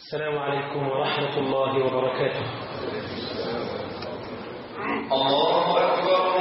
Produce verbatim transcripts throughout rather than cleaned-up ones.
السلام عليكم ورحمة الله وبركاته. الله أكبر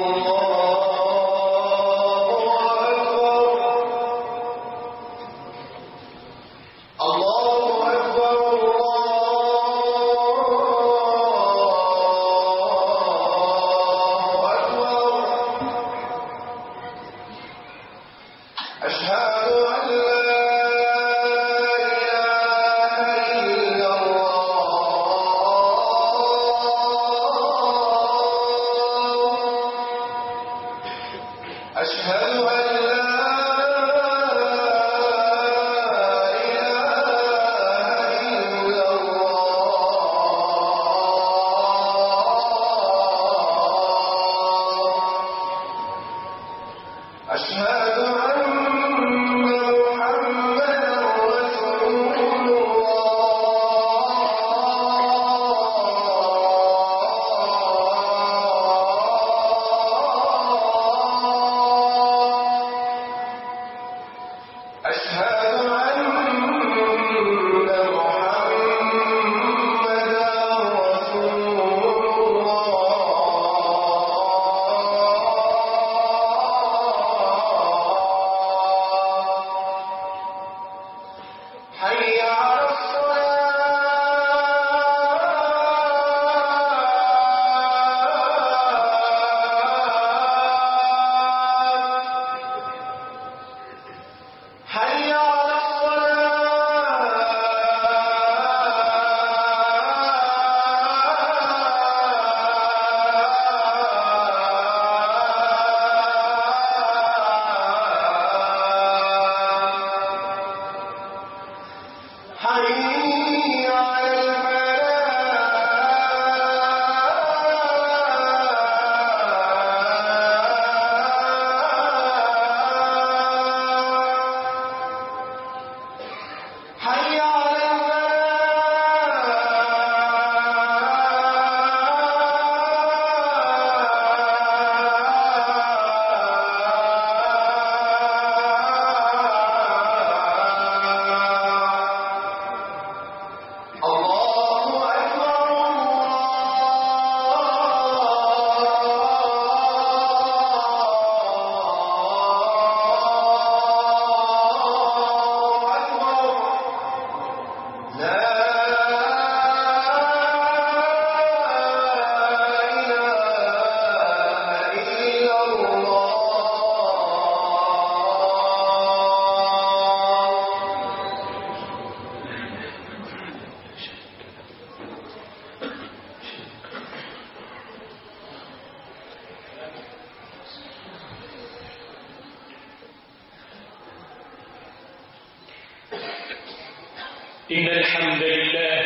إن الحمد لله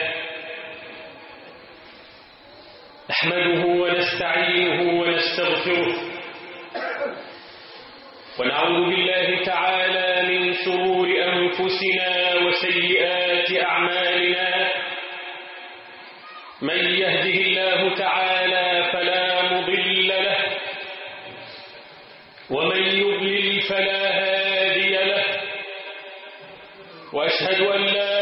نحمده ونستعينه ونستغفره ونعوذ بالله تعالى من شرور أنفسنا وسيئات أعمالنا. من يهده الله تعالى فلا مضل له ومن يضلل فلا هادي له، وأشهد أن لا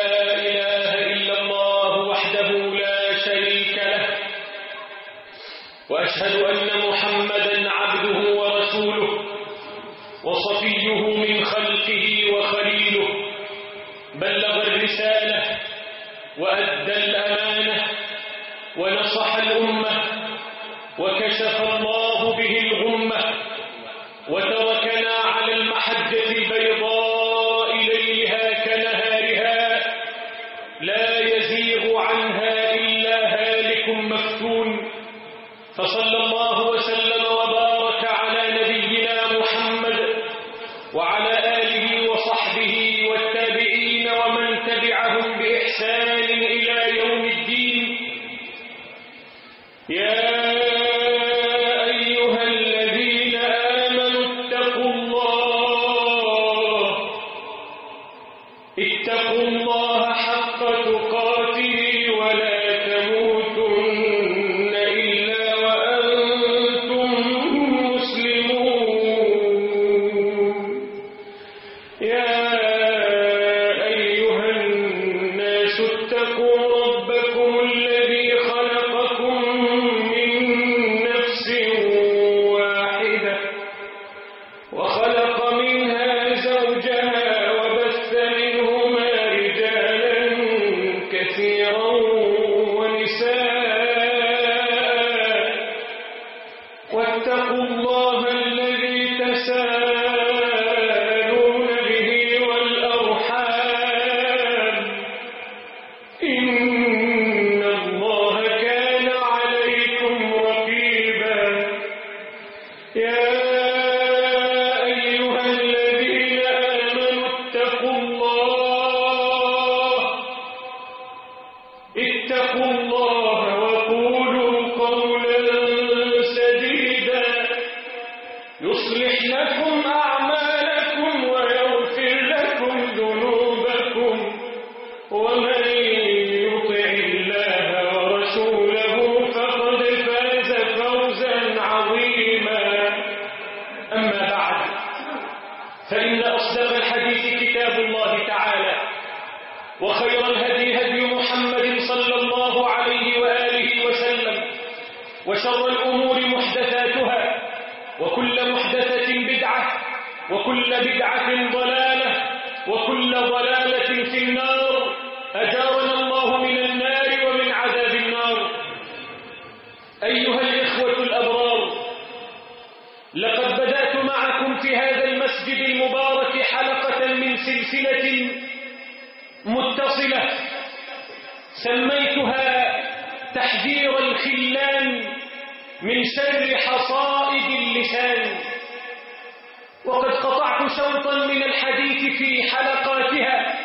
وأشهد أن محمدًا عبده ورسوله وصفيه من خلقه وخليله، بلغ الرسالة وأدى الأمانة ونصح الأمة وكشف الله به الغمة، وتركنا على المحجة البيضاء ليلها كنهارها لا يزيغ عنها إلا هالك مفتون. فصلى الله وسلم وبارك على نبينا محمد وعلى آله وصحبه والتابعين ومن تبعهم بإحسان إلى يوم الدين. يا أيها الذين آمنوا اتقوا الله اتقوا الله حق تقاته ولا تموتن إلا يا أيها الناس ومن يطع الله ورسوله فقد فاز فوزا عظيما. أما بعد، فإن أصدق الحديث كتاب الله تعالى، وخير الهدي هدي محمد صلى الله عليه وآله وسلم، وشر الأمور محدثاتها، وكل محدثة بدعة، وكل بدعة ضلالة، وكل ضلالة في النار. أجارنا الله من النار ومن عذاب النار. أيها الإخوة الأبرار، لقد بدأت معكم في هذا المسجد المبارك حلقة من سلسلة متصلة سميتها تحذير الخلان من شر حصائد اللسان. وقد قطعت شوطا من الحديث في حلقاتها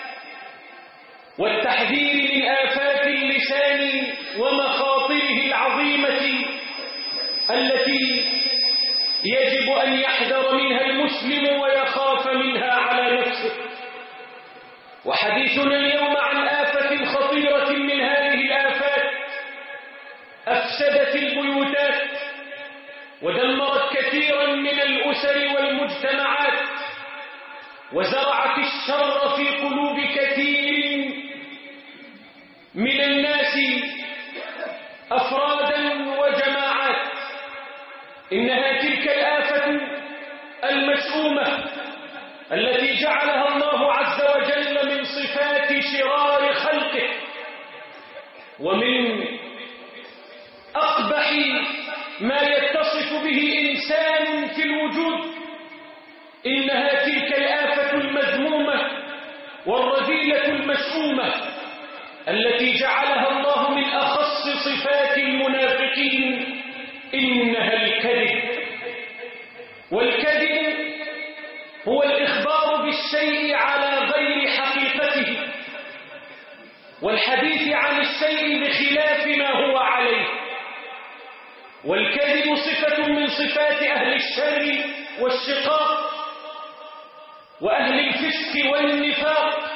والتحذير من آفات اللسان ومخاطره العظيمة التي يجب أن يحذر منها المسلم ويخاف منها على نفسه. وحديثنا اليوم عن آفة خطيرة من هذه الآفات أفسدت البيوتات ودمرت كثيرا من الأسر والمجتمعات، وزرعت الشر في قلوب كثير من الناس أفرادا وجماعات. إنها تلك الآفة المشؤومة التي جعلها الله عز وجل من صفات شرار خلقه ومن أقبح ما يتصف به إنسان في الوجود. إنها تلك الآفة المذمومة والرذيلة المشؤومة التي جعلها الله من أخص صفات المنافقين، إنها الكذب. والكذب هو الإخبار بالشيء على غير حقيقته والحديث عن الشيء بخلاف ما هو عليه. والكذب صفة من صفات أهل الشر والشقاق وأهل الفسق والنفاق.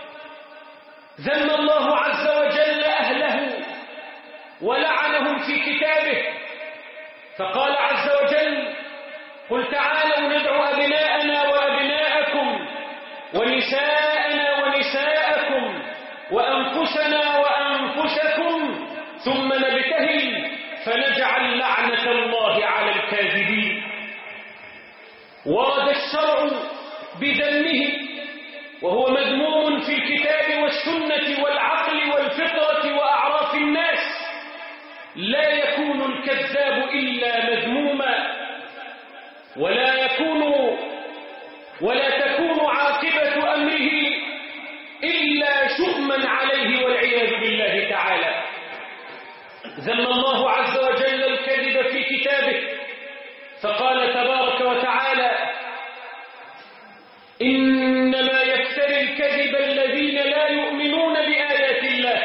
ذم الله عز وجل أهله ولعنهم في كتابه، فقال عز وجل: قل تعالوا ندعو أبناءنا وأبناءكم ونساءنا ونساءكم وأنفسنا وأنفسكم ثم نبتهل فنجعل لعنة الله على الكاذبين. ورد الشرع بذمه وهو مذموم في الكتاب والسنة والعقل والفطرة وأعراف الناس. لا يكون الكذاب إلا مذموما، ولا يكون ولا تكون عاقبة أمره إلا شؤما عليه والعياذ بالله تعالى. ذم الله عز وجل الكذب في كتابه فقال تبارك وتعالى: إنما يفتري الكذب الذين لا يؤمنون بآيات الله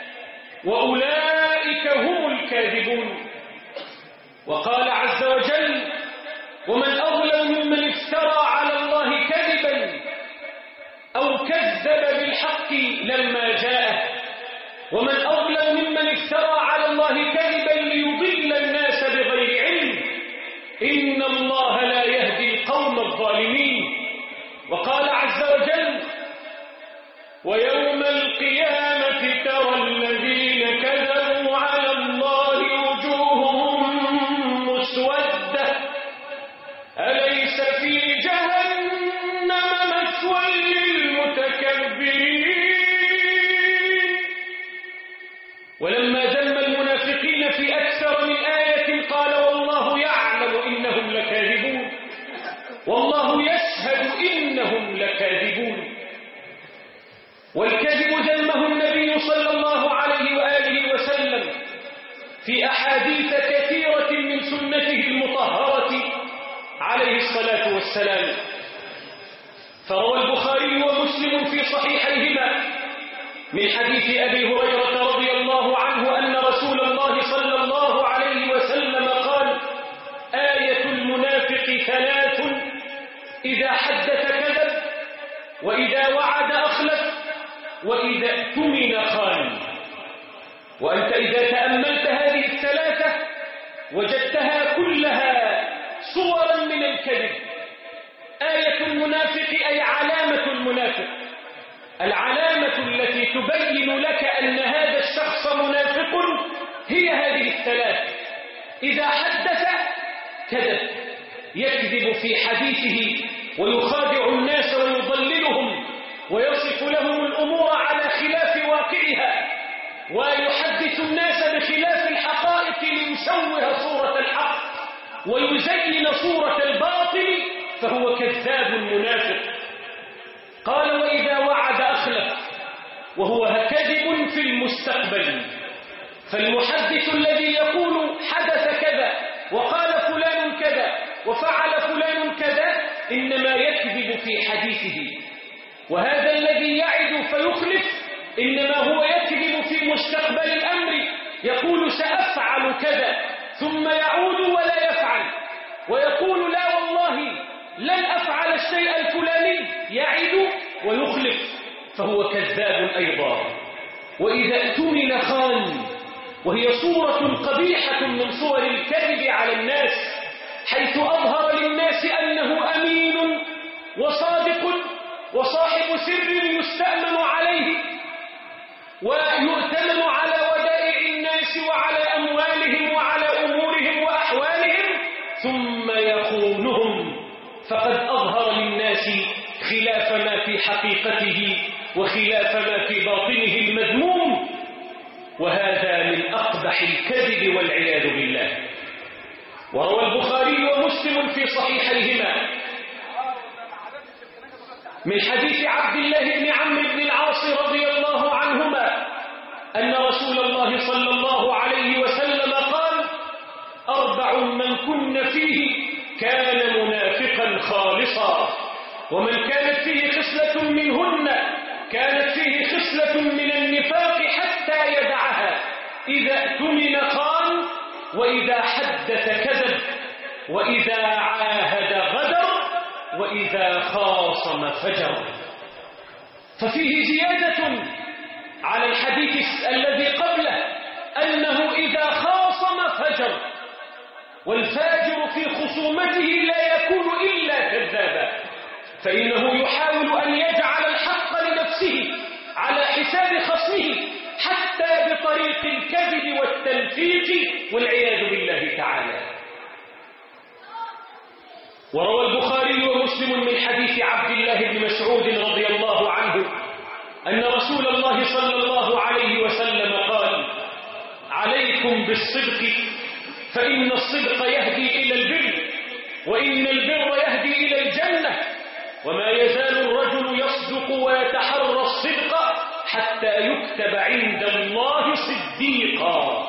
وأولئك هم الكاذبون. وقال عز وجل: ومن أظلم ممن افترى على الله كذبا أو كذب بالحق لما جاءه ومن أظلم ممن افترى على الله كذبا ليضل الناس بغير علم إن الله لا يهدي القوم الظالمين. وقال عز وجل: ويوم القيامة ترى الذين كذبوا على الله وجوههم مسودة أليس في جهنم مثوى للمتكبرين. ولما ذم المنافقين في أكثر من آية قال: والله يعلم إنهم لكاذبون والله يشهد إنهم لكاذبون. والكذب ذمه النبي صلى الله عليه وآله وسلم في أحاديث كثيرة من سنته المطهرة عليه الصلاة والسلام. فروى البخاري ومسلم في صحيحيهما من حديث أبي هريرة رضي الله عنه أن رسول الله صلى الله عليه وسلم قال: آية المنافق ثلاث: إذا حدث كذب، وإذا وعد أخلف، وإذا اؤتمن خان. وأنت إذا تأملت هذه الثلاثة وجدتها كلها صورا من الكذب. آية المنافق أي علامة المنافق، العلامة التي تبين لك أن هذا الشخص منافق هي هذه الثلاث: إذا حدث كذب، يكذب في حديثه ويخادع الناس ويضللهم ويصف لهم الأمور على خلاف واقعها، ويحدث الناس بخلاف الحقائق ليشوه صورة الحق ويزين صورة الباطل، فهو كذاب منافق. قال: وإذا وعد أخلف، وهو كذب في المستقبل. فالمحدث الذي يقول حدث كذا وقال فلان كذا وفعل فلان كذا إنما يكذب في حديثه، وهذا الذي يعد فيخلف إنما هو يكذب في مستقبل الأمر، يقول سأفعل كذا ثم يعود ولا يفعل، ويقول لا والله لن أفعل الشيء الفلاني، يعد ويخلف، فهو كذاب أيضا. وإذا اؤتمن خان، وهي صورة قبيحة من صور الكذب على الناس، حيث أظهر للناس أنه أمين وصادق وصاحب سر يستأمن عليه ويؤتمن على ودائع الناس وعلى أموالهم وعلى أمورهم وأحوالهم، ثم يخونهم، فقد أظهر للناس خلاف ما في حقيقته وخلاف ما في باطنه المذموم، وهذا من أقبح الكذب والعياذ بالله. وروى البخاري ومسلم في صحيحيهما من حديث عبد الله بن عمرو بن العاص رضي الله عنهما أن رسول الله صلى الله عليه وسلم قال: أربع من كن فيه كان منافقا خالصا، ومن كانت فيه خصلة منهن كانت فيه خصلة من النفاق حتى يدعها: إذا اؤتمن خان، وإذا حدث كذب، وإذا عاهد غدر، وإذا خاصم فجر. ففيه زيادة على الحديث الذي قبله أنه إذا خاصم فجر، والفاجر في خصومته لا يكون إلا كذابا، فإنه يحاول أن يجعل الحق لنفسه على حساب خصمه حتى بطريق الكذب والتلفيق والعياذ بالله تعالى. وروى البخاري ومسلم من حديث عبد الله بن مسعود رضي الله عنه أن رسول الله صلى الله عليه وسلم قال: عليكم بالصدق فإن الصدق يهدي إلى البر، وإن البر يهدي إلى الجنة، وما يزال الرجل يصدق ويتحرى الصدق حتى يكتب عند الله صديقا.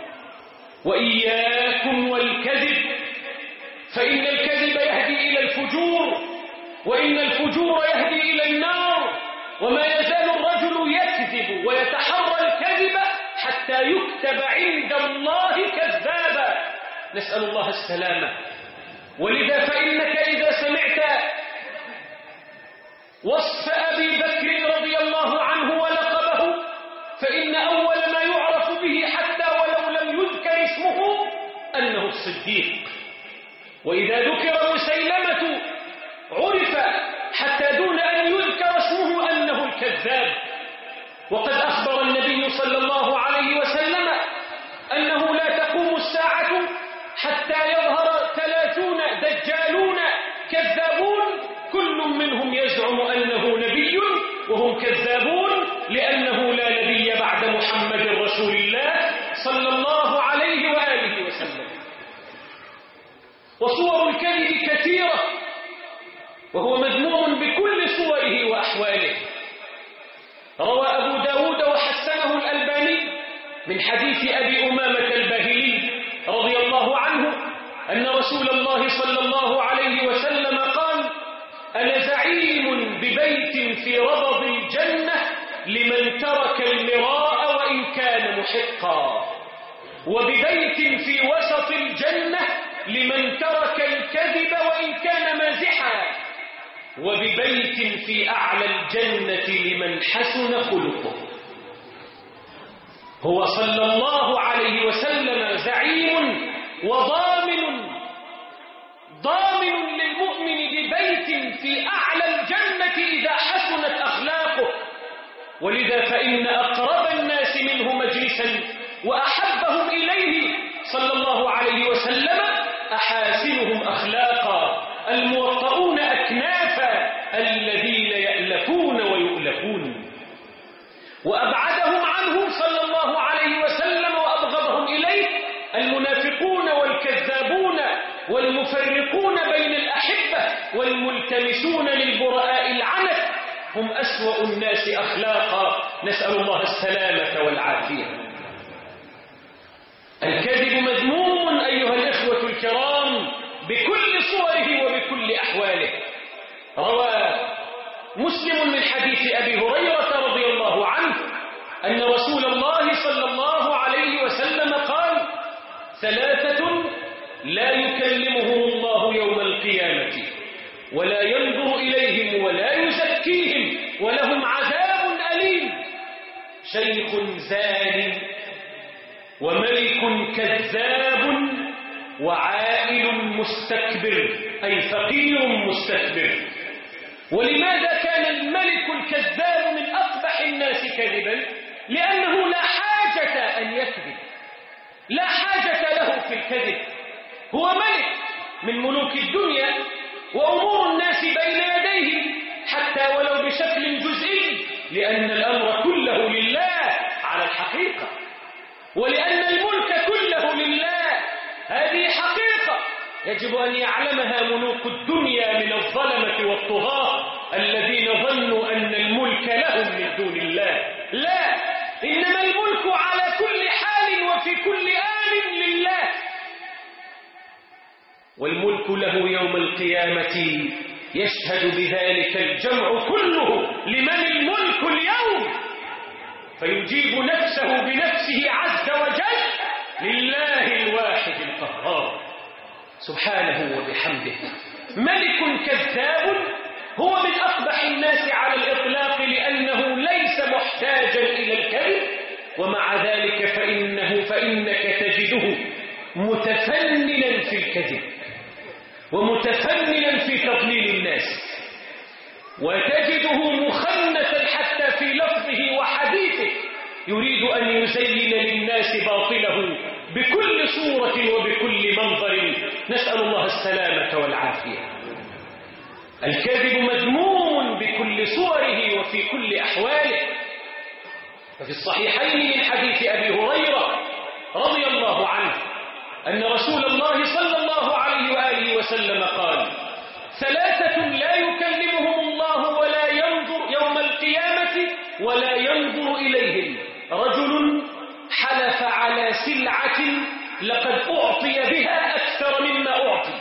وإياكم والكذب، فإن الكذب يهدي إلى الفجور، وإن الفجور يهدي إلى النار، وما يزال الرجل يكذب ويتحرى الكذب حتى يكتب عند الله كذابا، نسأل الله السلامة. ولذا فإنك إذا سمعت وصف أبي بكر رضي الله عنه ولقبه، فإن أول ما يعرف به حتى ولو لم يذكر اسمه أنه الصديق. وإذا ذكر مسيلمة عرف حتى دون أن يذكر اسمه أنه الكذاب. وقد أخبر النبي صلى الله عليه وسلم أنه لا تقوم الساعة حتى يظهر ثلاثون دجالون كذابون، كل منهم يزعم أنه نبي وهم كذابون، لأنه لا نبي بعد محمد رسول الله صلى الله عليه وآله وسلم. وصور الكذب كثيرة، وهو مذموم بكل صوره وأحواله. روى أبو داود وحسنه الألباني من حديث أبي أمامة الباهلي رضي الله عنه أن رسول الله صلى الله عليه وسلم قال: أنا زعيم ببيت في ربض الجنة لمن ترك المراء وإن كان محقا، وببيت في وسط الجنة لمن ترك الكذب وإن كان مازحا. وببيت في أعلى الجنة لمن حسن خلقه. هو صلى الله عليه وسلم زعيم وضامن ضامن للمؤمن ببيت في أعلى الجنة إذا حسنت أخلاقه. ولذا فإن أقرب الناس منه مجلسا وأحبهم إليه صلى الله عليه وسلم أحاسنهم أخلاقا، الموطؤون أكنافا، الذين يألفون ويؤلفون. وأبعدهم عنهم صلى الله عليه وسلم وأبغضهم إليه المنافقون والكذابون والمفرقون بين الأحبة والملتمسون للبراء العنت، هم أسوأ الناس أخلاقا، نسأل الله السلامة والعافية. الكذب مذموم أيها الإخوة الكرام بكل صوره وبكل أحواله. روى مسلم من حديث أبي هريرة رضي الله عنه أن رسول الله صلى الله عليه وسلم قال: ثلاثة لا يكلمهم الله يوم القيامة ولا ينظر إليهم ولا يزكيهم ولهم عذاب أليم: شيخ زاني وملك كذاب وعائل مستكبر، أي فقير مستكبر. ولماذا كان الملك الكذاب من أقبح الناس كذبا؟ لأنه لا حاجة أن يكذب، لا حاجة له في الكذب. هو ملك من ملوك الدنيا وأمور الناس بين يديه حتى ولو بشكل جزئي، لأن الأمر كله لله على الحقيقة، ولأن الملك كله لله هذه حقيقة يجب أن يعلمها ملوك الدنيا من الظلمة والطغاة الذين ظنوا أن الملك لهم من دون الله. لا، إنما الملك على كل حال وفي كل آن لله، والملك له يوم القيامة يشهد بذلك الجمع كله لمن الملك اليوم، فيجيب نفسه بنفسه عز وجل لله الواحد القهار سبحانه وبحمده. ملك كذاب هو من أقبح الناس على الإطلاق لأنه ليس محتاجا إلى الكذب، ومع ذلك فإنه فإنك تجده متفننا في الكذب ومتفننا في تضليل الناس، وتجده مخنثا حتى في لفظه وحديثه، يريد أن يزين للناس باطله بكل صورة وبكل منظر، نسأل الله السلامة والعافية. الكذب مذموم بكل صوره وفي كل أحواله. ففي الصحيحين من حديث أبي هريرة رضي الله عنه أن رسول الله صلى الله عليه وآله وسلم قال: ثلاثة لا يكلمهم الله ولا ينظر يوم القيامة ولا ينظر إليهم: رجل حلف على سلعة لقد أعطي بها أكثر مما أعطي،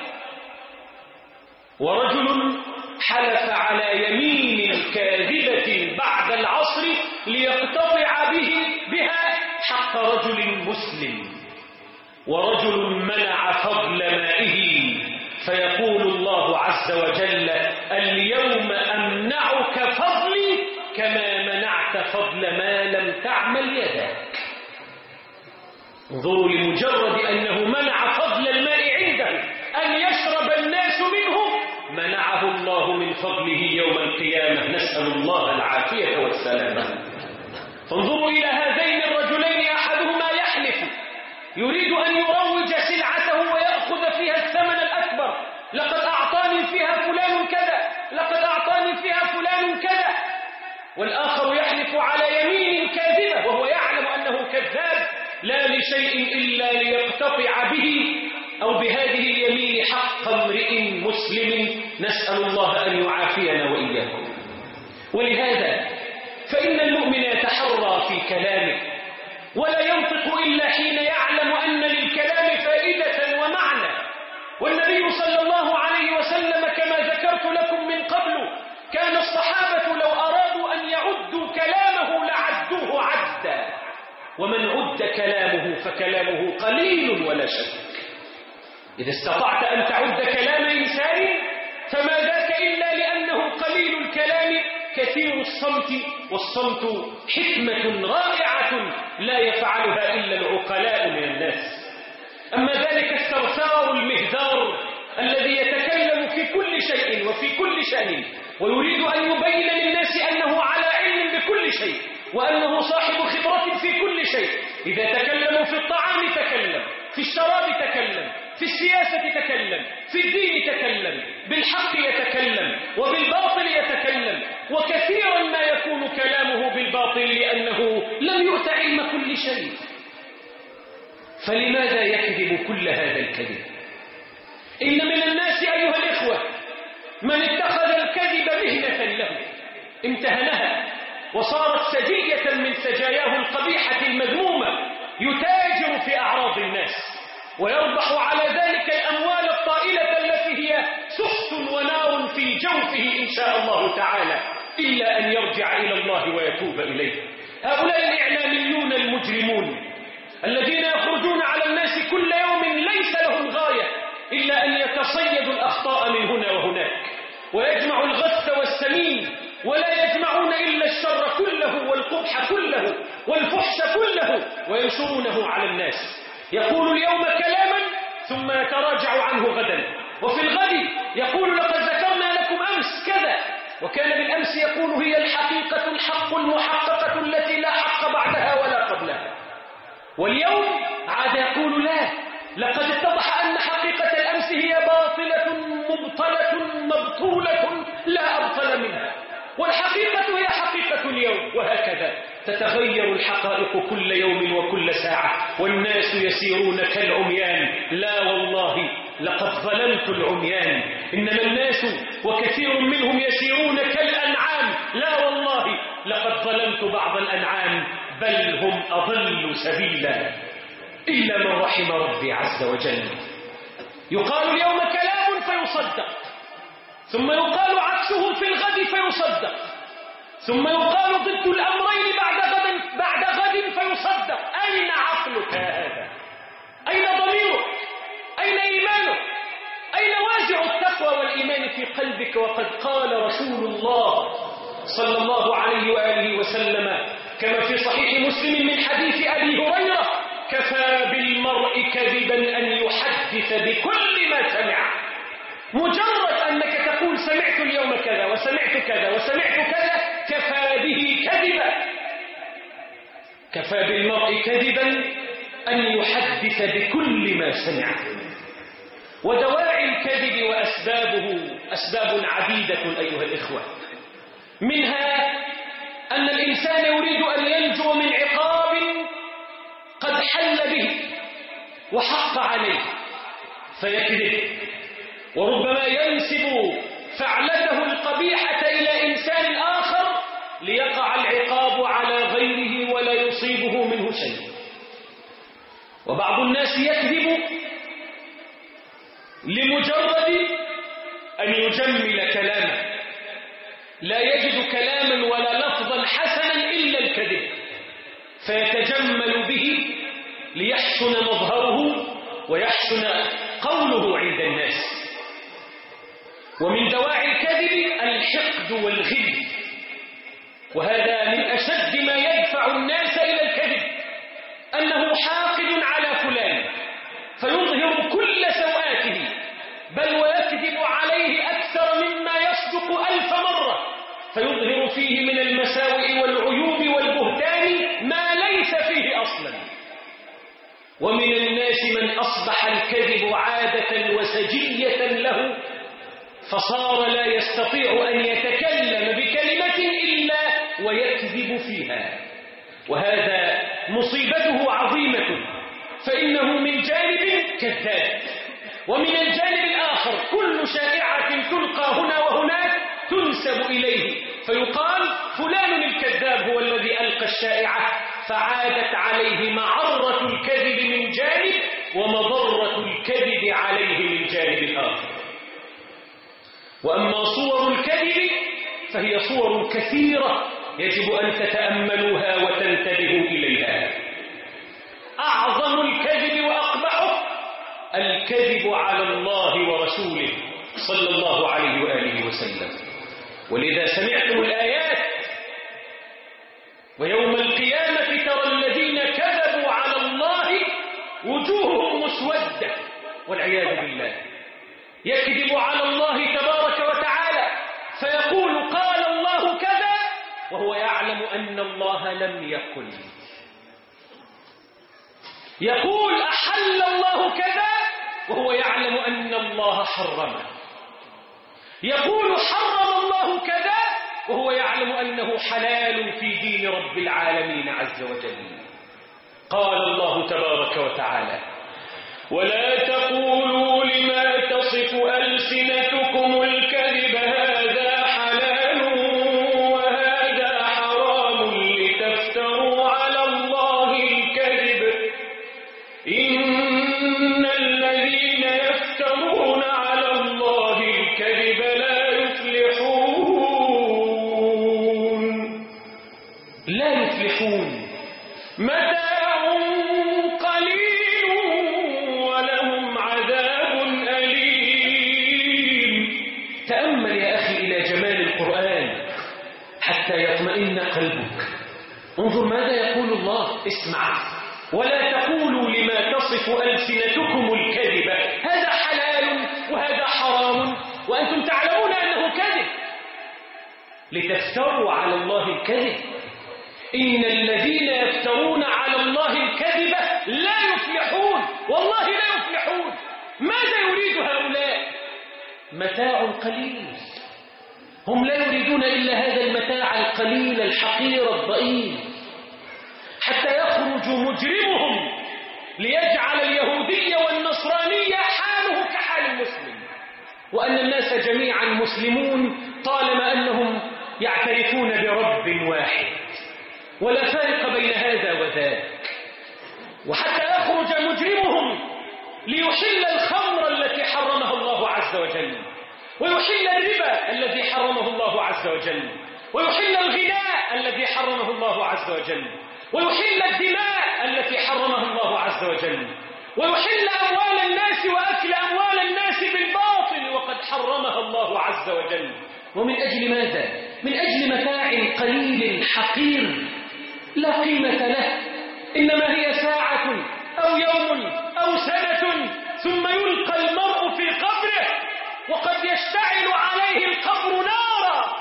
ورجل حلف على يمين كاذبة بعد العصر ليقتطع به بها حق رجل مسلم، ورجل منع فضل مائه فيقول الله عز وجل: اليوم أمنعك فضلي كما منعت فضل ما لم تعمل يداك. انظروا، لمجرد أنه منع فضل الماء عنده أن يشرب الناس منه منعه الله من فضله يوم القيامة، نسأل الله العافية والسلامة. فانظروا إلى هذين الرجلين، أحدهما يحلف يريد أن يروج سلعته ويأخذ فيها الثمن الأكبر: لقد أعطاني فيها فلان كذا، لقد أعطاني فيها فلان كذا. والآخر يحلف على يمين كاذبة وهو يعلم أنه كذاب، لا لشيء إلا ليقتطع به أو بهذه اليمين حق امرئ مسلم، نسأل الله أن يعافينا وإياكم. ولهذا فإن المؤمن يتحرى في كلامه ولا ينطق إلا حين يعلم أن للكلام فائدة ومعنى. والنبي صلى الله عليه وسلم كما ذكرت لكم من قبل كان الصحابة لو أرادوا أن يعدوا كلامه لعدوه عدا، ومن عد كلامه فكلامه قليل ولا شك. إذا استطعت أن تعد كلام إنسان فما ذاك إلا لأنه قليل الكلام كثير الصمت، والصمت حكمة رائعة لا يفعلها إلا العقلاء من الناس. أما ذلك الثرثار المهذار الذي يتكلم في كل شيء وفي كل شأن ويريد أن يبين للناس أنه على علم بكل شيء وأنه صاحب خبرة في كل شيء، إذا تكلموا في الطعام تكلم، في الشراب تكلم، في السياسة تكلم، في الدين تكلم، بالحق يتكلم وبالباطل يتكلم، وكثيرا ما يكون كلامه بالباطل لأنه لم يؤت علم كل شيء. فلماذا يكذب كل هذا الكذب؟ إن من الناس أيها الإخوة من اتخذ الكذب مهنة له، امتهنها وصارت سجية من سجاياه القبيحة المذمومة، يتاجر في أعراض الناس ويربح على ذلك الأموال الطائلة التي هي سخط ونار في جوفه إن شاء الله تعالى، إلا أن يرجع إلى الله ويتوب إليه. هؤلاء الإعلاميون المجرمون الذين يخرجون على الناس كل يوم ليس لهم غاية إلا أن يتصيدوا الأخطاء من هنا وهناك ويجمعوا الغث والسمين، ولا يجمعون إلا الشر كله والقبح كله والفحش كله وينشرونه على الناس. يقول اليوم كلاما ثم يتراجع عنه غدا، وفي الغد يقول لقد ذكرنا لكم أمس كذا، وكان بالأمس يقول هي الحقيقة الحق المحققة التي لا حق بعدها ولا قبلها، واليوم عاد يقول لا، لقد اتضح أن حقيقة الأمس هي باطلة مبطلة مبطولة لا أبطل منها، والحقيقة هي حقيقة اليوم، وهكذا تتغير الحقائق كل يوم وكل ساعة، والناس يسيرون كالعميان. لا والله لقد ظلمت العميان، إنما الناس وكثير منهم يسيرون كالأنعام. لا والله لقد ظلمت بعض الأنعام، بل هم أضل سبيلا إلا من رحم ربي عز وجل. يقال اليوم كلام فيصدق، ثم يقال عكسه في الغد فيصدق، ثم يقال ضد الأمرين بعد غد بعد غد فيصدق. أين عقلك هذا؟ أين ضميرك؟ أين إيمانك؟ أين وازع التقوى والإيمان في قلبك؟ وقد قال رسول الله صلى الله عليه وآله وسلم كما في صحيح مسلم من حديث أبي هريرة: كفى بالمرء كذبا أن يحدث بكل ما سمع. مجرد أنك تقول سمعت اليوم كذا وسمعت كذا وسمعت كذا كفى به كذبا. كفى بالمرء كذبا أن يحدث بكل ما سمع. ودواعي الكذب وأسبابه أسباب عديدة أيها الإخوة، منها أن الإنسان يريد أن ينجو من عقاب قد حل به وحق عليه فيكذب، وربما ينسب فعلته القبيحة إلى إنسان آخر ليقع العقاب على غيره ولا يصيبه منه شيء. وبعض الناس يكذب لمجرد أن يجمل كلامه، لا يجد كلاما ولا لفظا حسنا إلا الكذب، فيتجمل به ليحسن مظهره ويحسن قوله عند الناس. ومن دواعي الكذب الحقد والغل، وهذا من أشد ما يدفع الناس إلى الكذب، أنه حاقد على فلان فيظهر كل سوآته، بل ويكذب عليه أكثر مما يصدق ألف مرة، فيظهر فيه من المساوئ والعيوب والبهتان ما ليس فيه أصلا. ومن الناس من أصبح الكذب عادة وسجية له، فصار لا يستطيع أن يتكلم بكلمة إلا ويكذب فيها، وهذا مصيبته عظيمة، فإنه من جانب كذاب، ومن الجانب الآخر كل شائعة تلقى هنا وهناك تنسب إليه، فيقال فلان الكذاب هو الذي ألقى الشائعة، فعادت عليه معرة الكذب من جانب ومضرة الكذب عليه من جانب آخر. وأما صور الكذب فهي صور كثيرة يجب أن تتأملوها وتنتبهوا إليها. أعظم الكذب وأقبحه الكذب على الله ورسوله صلى الله عليه وآله وسلم. ولذا سمعتم الآيات: ويوم القيامة ترى الذين كذبوا على الله وجوههم مسودة والعياذ بالله. يكذب على الله تبارك وتعالى فيقول قال الله كذا وهو يعلم أن الله لم يقل. يقول أحل الله كذا وهو يعلم أن الله حرمه. يقول حرم الله كذا وهو يعلم أنه حلال في دين رب العالمين عز وجل. قال الله تبارك وتعالى: ولا تقولوا لما تصف ألسنتكم الكذب هذا حلال وهذا حرام لتفتروا على الله الكذب إن الذين يفترون على الله الكذب لا يفلحون. لا يفلحون. متاع قليل ولهم عذاب أليم. تأمل يا أخي إلى جمال القرآن حتى يطمئن قلبك. انظر ماذا يقول الله. اسمع: ولا تقولوا لما تصف ألسنتكم الكذب هذا حلال وهذا حرام وأنتم تعلمون أنه كذب لتفتروا على الله الكذب إن الذين يفترون على الله الكذب لا يفلحون. والله لا يفلحون. ماذا يريد هؤلاء؟ متاع قليل. هم لا يريدون إلا هذا المتاع القليل الحقير الضئيل حتى يخرج مجرمهم ليجعل اليهودي والنصراني حاله كحال المسلم، وأن الناس جميعا مسلمون طالما أنهم يعترفون برب واحد ولا فارق بين هذا وذاك. وحتى يخرج مجرمهم ليحل الخمر التي حرمها الله عز وجل، ويحل الربا الذي حرمه الله عز وجل، ويحل الغناء الذي حرمه الله عز وجل، ويحل الدماء التي حرمها الله عز وجل، ويحل أموال الناس وأكل أموال الناس بالباطل وقد حرمها الله عز وجل. ومن أجل ماذا؟ من أجل متاع قليل حقير لا قيمة له، إنما هي ساعة أو يوم أو سنة ثم يلقى المرء في قبره وقد يشتعل عليه القبر نارا.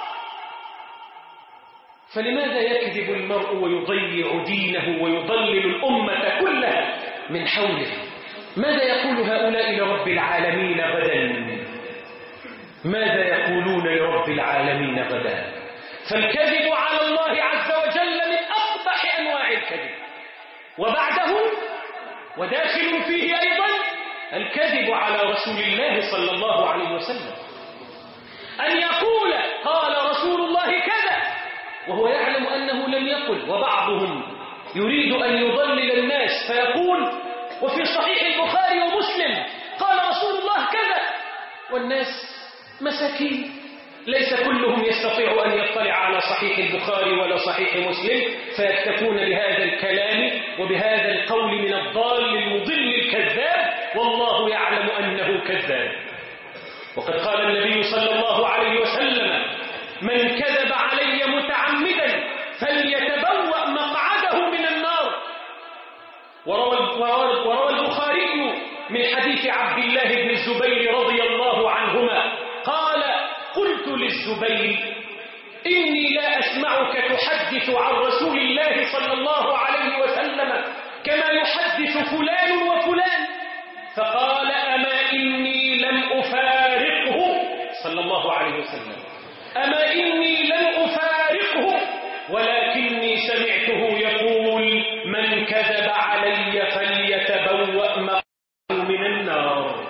فلماذا يكذب المرء ويضيع دينه ويضلل الأمة كلها من حوله؟ ماذا يقول هؤلاء لرب العالمين غدا؟ ماذا يقولون لرب العالمين غدا؟ فالكذب على الله عز وجل من أقبح أنواع الكذب. وبعده وداخل فيه أيضا الكذب على رسول الله صلى الله عليه وسلم، أن يقول قال رسول الله كذا وهو يعلم أنه لم يقل. وبعضهم يريد أن يضلل الناس فيقول وفي صحيح البخاري ومسلم قال رسول الله كذا، والناس مساكين ليس كلهم يستطيع أن يطلع على صحيح البخاري ولا صحيح مسلم، فيكتفون بهذا الكلام وبهذا القول من الضال المضل الكذاب، والله يعلم أنه كذاب. وقد قال النبي صلى الله عليه وسلم: من كذب علي متعمدا فليتبوأ مقعده من النار. وروى, وروى البخاري من حديث عبد الله بن الزبير رضي الله عنهما قال: قلت للزبير: إني لا أسمعك تحدث عن رسول الله صلى الله عليه وسلم كما يحدث فلان وفلان. فقال: أما إني لم أفارقه صلى الله عليه وسلم، أما إني لم أفارقه ولكني سمعته يقول: من كذب علي فليتبوأ مقعده من النار.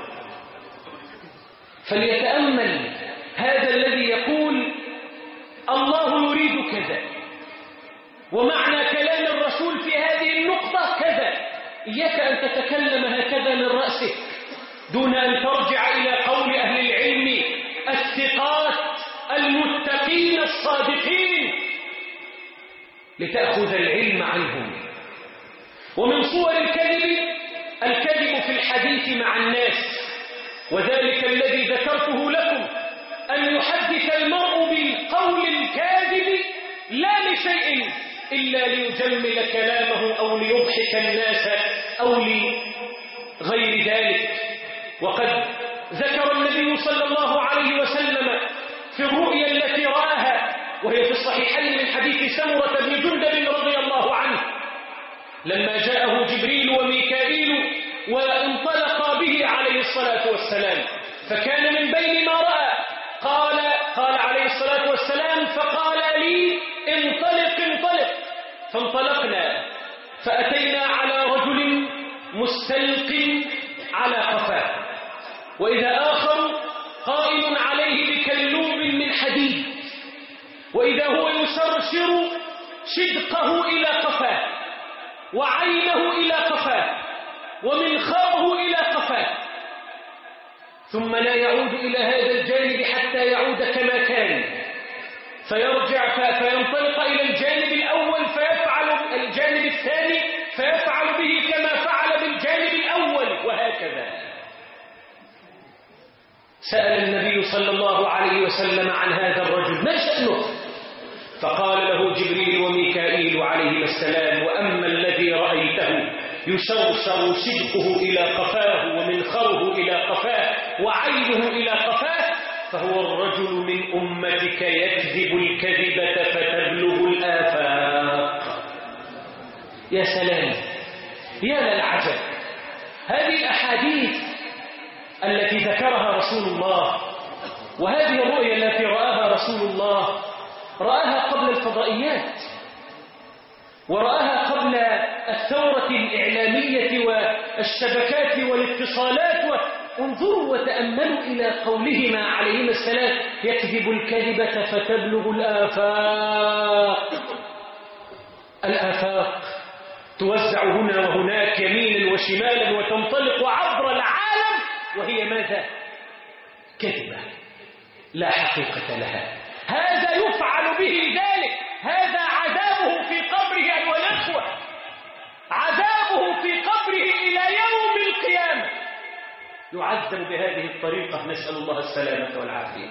فليتأمل هذا الذي يقول الله يريد كذا، ومعنى كلام الرسول في هذه النقطة كذا. إياك أن تتكلم هكذا من رأسك دون أن ترجع إلى قول أهل العلم الثقات المتقين الصادقين لتأخذ العلم عنهم. ومن صور الكذب الكذب في الحديث مع الناس، وذلك الذي ذكرته لكم أن يحدث المرء بالقول الكاذب لا لشيء إلا ليجمل كلامه أو ليضحك الناس أو لغير ذلك. وقد ذكر النبي صلى الله عليه وسلم في الرؤيا التي رآها وهي في الصحيحين من حديث سمرة بن جندب رضي الله عنه لما جاءه جبريل وميكائيل وانطلقا به عليه الصلاة والسلام، فكان من بين ما رأى قال قال عليه الصلاة والسلام فقال لي انطلق انطلق، فانطلقنا فأتينا على رجل مستلق على قفاه، وإذا آخر قائم عليه بكلوب من حديد، وإذا هو يشرشر شدقه إلى قفاه وعينه إلى قفاه ومنخاره إلى قفاه، ثم لا يعود إلى هذا الجانب حتى يعود كما كان، فيرجع فينطلق إلى الجانب الأول فيفعل الجانب الثاني فيفعل به كما فعل بالجانب الأول، وهكذا. سأل النبي صلى الله عليه وسلم عن هذا الرجل ما شأنه؟ فقال له جبريل وميكائيل عليهما السلام وأما الذي رأيته يشرشر شدقه إلى قفاه ومنخره إلى قفاه وعينه إلى قفاه فهو الرجل من أمتك يكذب الكذبة فتبلغ الآفاق. يا سلام، يا للعجب، هذه الأحاديث التي ذكرها رسول الله وهذه الرؤيا التي رآها رسول الله رآها قبل الفضائيات ورآها قبل الثورة الإعلامية والشبكات والاتصالات. انظروا وتأملوا إلى قولهما عليهما السلام يكذب الكذبة فتبلغ الآفاق. الآفاق توزع هنا وهناك يمينا وشمالا وتنطلق عبر العالم وهي ماذا؟ كذبة لا حقيقة لها. هذا يفعل به ذلك، هذا عذابه في قبره أيها الأخوة، عذابه في قبره إلى يوم القيامة، يعذب بهذه الطريقة، نسأل الله السلامة والعافية.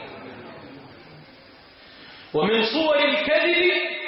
ومن صور الكذب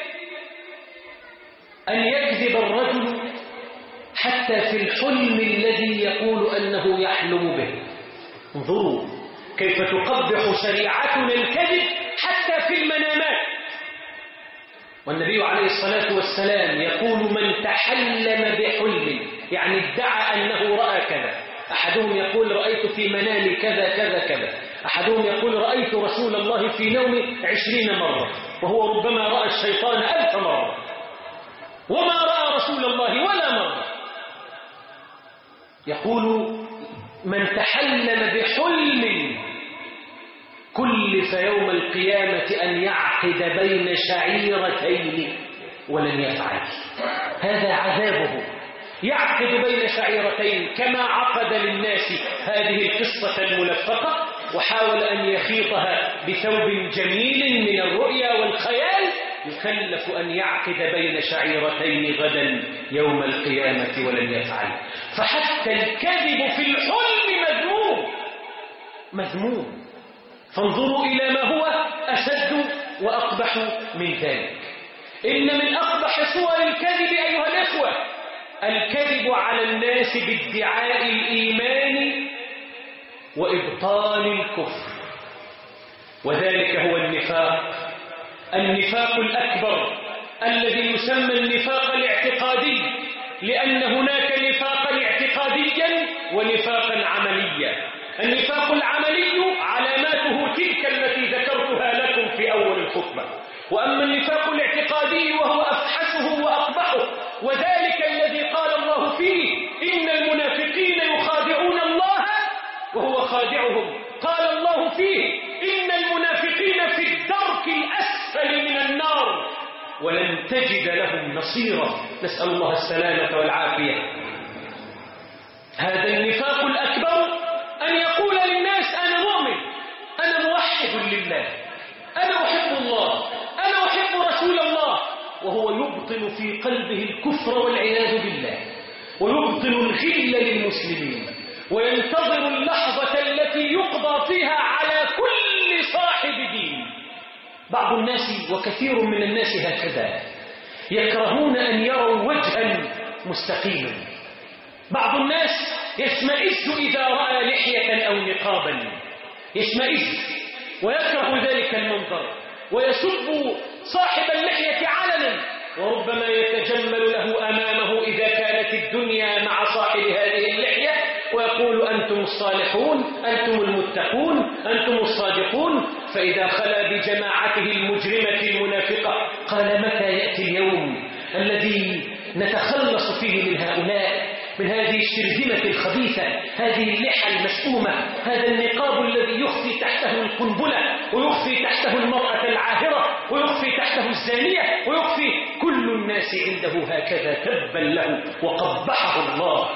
أن يكذب الرجل حتى في الحلم الذي يقول أنه يحلم به. انظروا كيف تقبح شريعتنا الكذب حتى في المنامات. والنبي عليه الصلاة والسلام يقول من تحلم بحلم، يعني ادعى أنه رأى كذا. أحدهم يقول رأيت في منامي كذا كذا كذا، أحدهم يقول رأيت رسول الله في نومي عشرين مرة، وهو ربما رأى الشيطان ألف مرة وما رأى رسول الله ولا مرة. يقول من تحلم بحلم كلف يوم القيامة أن يعقد بين شعيرتين ولن يفعل. هذا عذابه، يعقد بين شعيرتين كما عقد للناس هذه القصة الملفقة وحاول أن يخيطها بثوب جميل من الرؤيا والخيال، يكلف أن يعقد بين شعيرتين غدا يوم القيامة ولن يفعل. فحتى الكذب في الحلم مذموم مذموم. فانظروا إلى ما هو أشد وأقبح من ذلك. إن من أقبح صور الكذب أيها الإخوة الكذب على الناس بادعاء الإيمان وإبطال الكفر، وذلك هو النفاق، النفاق الأكبر الذي يسمى النفاق الاعتقادي، لأن هناك نفاقا اعتقاديا ونفاقا عمليا. النفاق العملي علاماته تلك التي ذكرتها لكم في أول الخطبة، وأما النفاق الاعتقادي وهو أفحشه وأقبحه، وذلك الذي قال الله فيه إن المنافقين يخادعون الله وهو خادعهم. قال الله فيه إن المنافقين في الدرك الأسفل من النار ولن تجد لهم نصيرا، نسأل الله السلامة والعافية. هذا النفاق الأكبر أن يقول للناس أنا مؤمن، أنا موحد لله، أنا أحب الله، أنا أحب رسول الله، وهو يبطن في قلبه الكفر والعياذ بالله، ويبطن الغل للمسلمين، وينتظر اللحظة التي يقضى فيها على كل صاحب دين. بعض الناس وكثير من الناس هكذا يكرهون أن يروا وجها مستقيما. بعض الناس يشمئز إذا رأى لحية أو نقابا، يشمئز ويكره ذلك المنظر ويسب صاحب اللحية علنا، وربما يتجمل له أمامه إذا كانت الدنيا مع صاحب هذه اللحية ويقول أنتم الصالحون، أنتم المتقون، أنتم الصادقون. فإذا خلا بجماعته المجرمة المنافقة قال متى يأتي اليوم الذي نتخلص فيه من هؤلاء، من هذه الشرذمة الخبيثة، هذه اللحى المشؤومة، هذا النقاب الذي يخفي تحته القنبلة ويخفي تحته المرأة العاهرة ويخفي تحته الزانية ويخفي كل الناس عنده هكذا، تبا له وقبحه الله.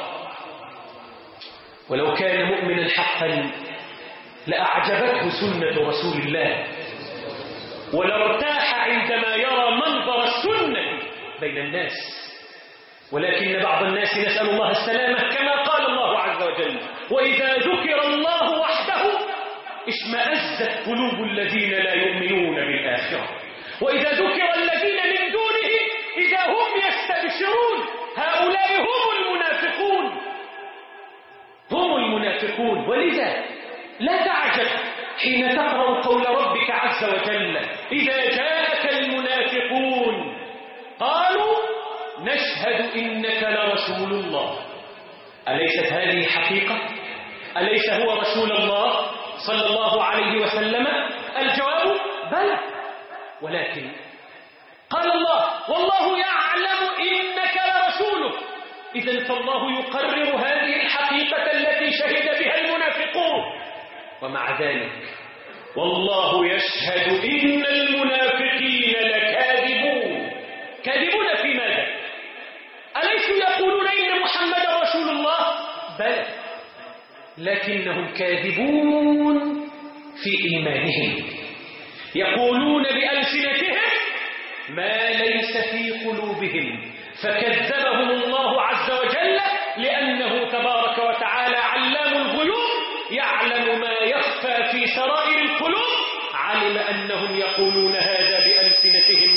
ولو كان مؤمنا حقا لأعجبته سنة رسول الله ولارتاح عندما يرى منظر السنة بين الناس. ولكن بعض الناس نسأل الله السلامة كما قال الله عز وجل وإذا ذكر الله وحده اشمأزت قلوب الذين لا يؤمنون بالآخرة، وإذا ذكر الذين من دونه إذا هم يستبشرون. هؤلاء هم المنافقون، هم المنافقون. ولذا لا تعجب حين تقرأ قول ربك عز وجل إذا جاءك المنافقون قالوا نشهد إنك لرسول الله. أليست هذه حقيقة؟ أليس هو رسول الله صلى الله عليه وسلم؟ الجواب بلى، ولكن قال الله والله يعلم إنك لرسوله. إذن فالله يقرر هذه الحقيقة التي شهد بها المنافقون، ومع ذلك والله يشهد إن المنافقين لكاذبون. كاذبون في ماذا؟ أليسوا يقولون إن محمد رسول الله؟ بلى، لكنهم كاذبون في إيمانهم، يقولون بألسنتهم ما ليس في قلوبهم، فكذبهم الله عز وجل لأنه تبارك وتعالى علام الغيوب يعلم ما يخفى في سرائر القلوب. علم أنهم يقولون هذا بألسنتهم،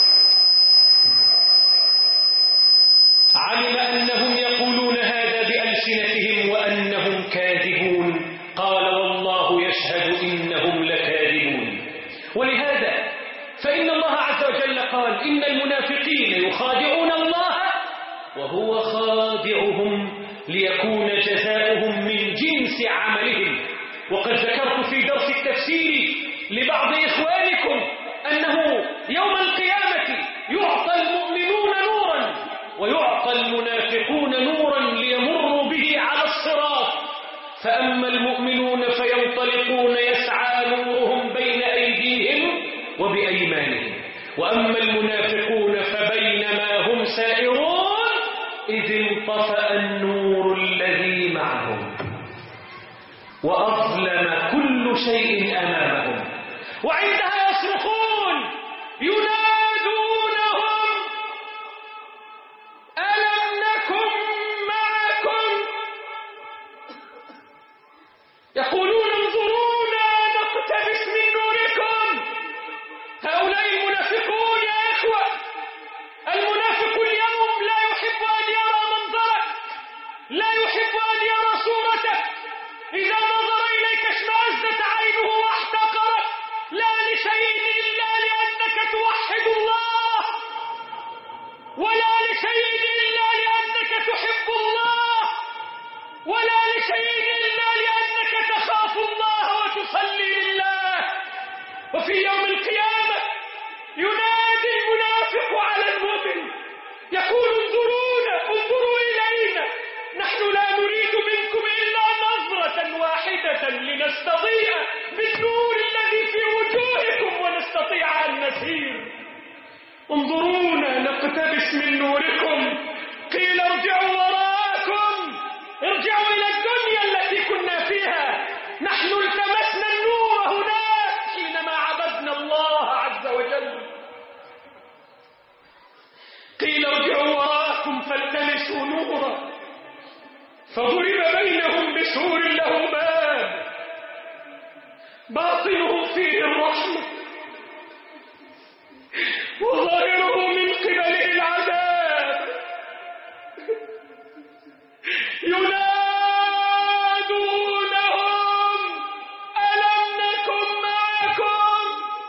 علم أنهم يقولون هذا بألسنتهم وأنهم كاذبون. قال والله يشهد إنهم لكاذبون. ولهذا فإن الله عز وجل قال إن المنافقين يخادعون الله وهو خادعهم ليكون جزاؤهم من جنس عملهم. وقد ذكرت في درس التفسير لبعض إخوانكم أنه يوم القيامة يعطى المؤمنون نورا ويعطى المنافقون نورا ليمروا به على الصراط. فأما المؤمنون فينطلقون يسعى نورهم بين أيديهم وبأيمانهم، وأما المنافقون فبينما هم سائرون إذ انطفأ النور الذي معهم وأظلم كل شيء أمامهم، وعندها يصرخون ينادونهم ألم نكن معكم، يقولون انظرونا نقتبس من نوركم. هؤلاء المنافقون يا إخوة، المنافق اليوم لا يحب أن يرى منظرك، لا يحب أن يرى صورتك. إذا نظر إليك اشمأزت عينه واحتقرك، لا لشيء إلا لأنك توحد الله، ولا لشيء إلا لأنك تحب الله، ولا لشيء إلا لأنك تخاف الله وتصلي لله. وفي يوم القيامة ينادي المنافق على المؤمن يقول انظرونا، انظروا إلينا، نحن لا نريد منكم إلا نظرة واحدة لنستضيء بالنور الذي في وجوهكم ونستطيع أن نسير. انظرونا نقتبس من نوركم. قيل ارجعوا وراءكم، ارجعوا إلى الدنيا التي كنا فيها، نحن التمسنا النور هناك حينما عبدنا الله عز وجل. قيل ارجعوا وراءكم فالتمسوا نورا فضرب بينهم بسور له باب باطنه فيه الرحمة وظاهره من قبله العذاب ينادونهم ألم نكن معكم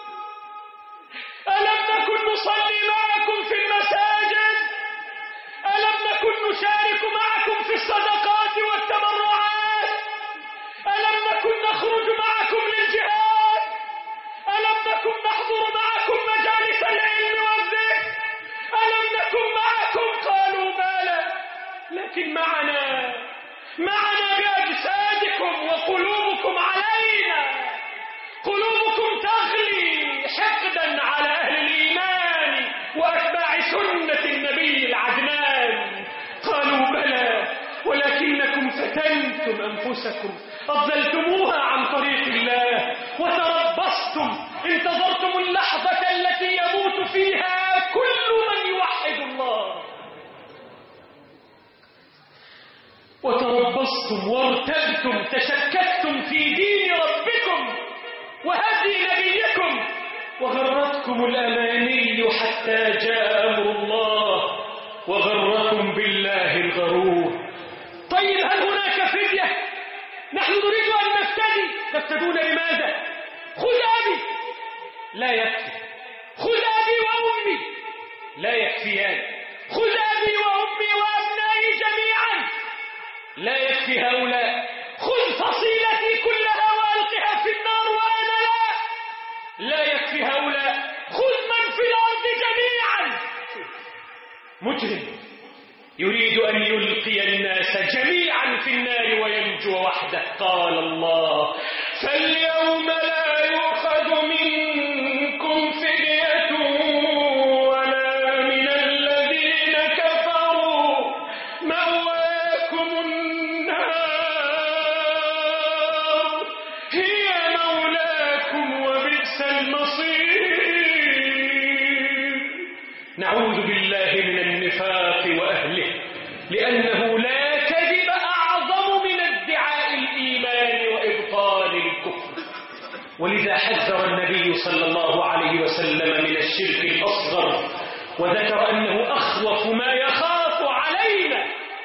ألم نكن نصلي معكم في المساجد ألم نكن نشارك معكم في الصدقات والتبرعات ألم نكن نخرج معكم للجهاد ألم نكن نحضر معكم مجالس العلم والذكر ألم نكن معكم قالوا بلى لكن معنا معنا بأجسادكم وقلوبكم علينا قلوبكم تغلي حقدا على أهل الإيمان وأتباع سنة النبي العدنان قالوا بلى ولكنكم فتنتم أنفسكم أضللتموها عن طريق الله وتربصتم انتظرتم اللحظة التي يموت فيها كل من يوحد الله وتربصتم وارتبتم تشككتم في دين ربكم وهدي نبيكم وغرتكم الأماني حتى جاء أمر الله وغركم بالله الغرور. طيب هل هناك فدية؟ نحن نريد أن نفتدي. تفتدون لماذا؟ خذ أبي لا يكفي، خذ أبي وأمي لا يكفيان، خذ أبي وأمي وأبنائي جميعا لا يكفي هؤلاء، خذ فصيلتي كلها وألقها في النار وأنا لا لا يكفي هؤلاء، خذ من في الأرض جميعا. مجرم يريد أن يلقي الناس جميعا في النار وينجو وحده. قال الله فاليوم لا يؤخذ منكم فدية ولا من الذين كفروا مأواكم النار هي مولاكم وبئس المصير. نعوذ بالله من النفاق وأهله لأنه لا كذب أعظم من ادعاء الإيمان وإبطال الكفر. ولذا حذر النبي صلى الله عليه وسلم من الشرك الأصغر وذكر أنه أخوف ما يخاف علينا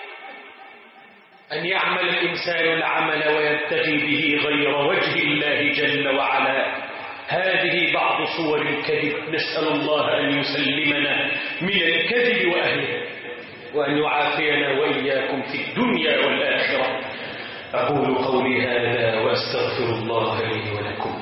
أن يعمل الإنسان العمل ويبتغي به غير وجه الله جل وعلا. هذه بعض صور الكذب، نسأل الله أن يسلمنا من الكذب وأهله وأن يعافينا وإياكم في الدنيا والآخرة. أقول قولي هذا وأستغفر الله لي ولكم.